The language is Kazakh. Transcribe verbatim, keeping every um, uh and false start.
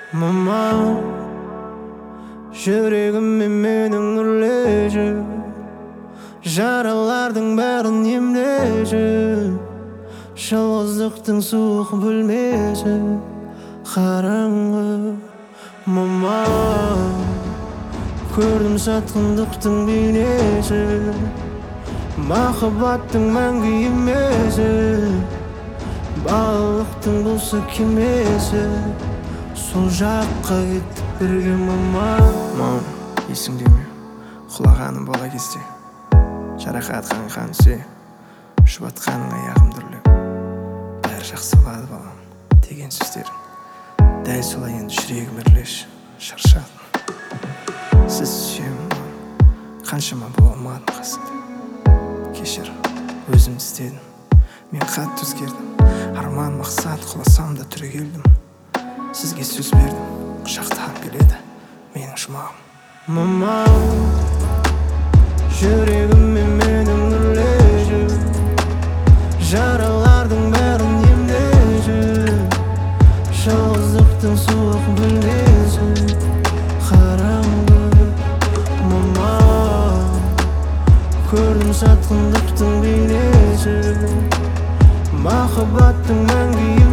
Mama, жүрегіме менің үрлежі, жаралардың бәрін емдежі, жалғыздықтың суық бөлмесі қараңғы. Мама, көрдім сатқындықтың бейнесі, махаббаттың мәңгі емесі, балықтың болса кемесі, сол жаққа кеттік бірге. Мама, мам, есіңде ме құлағаным бала кезде, жарақат қанған се, жұбатқаның аяғымды үрлеп, бәрі жақсы болады балам деген сөздерің. Дәл солай енді жүрегім үрлеш, шаршадым. Сіз сүйемін мам, қаншама бола алмадым қасымда. Кешір, өзім істедім, мен қатты өзгердім. Арман мақсат құласам да түрегелдім. Сізге сөз бердім, құшақтап келеді менің жұмағым. Мама, жүрегіме менің үрлежі, жаралардың бәрін емдежі, жалғыздықтың суық бөлмесі қараңғы. Мама, көрдім сатқындықтың бейнесі, махаббаттың мәңгі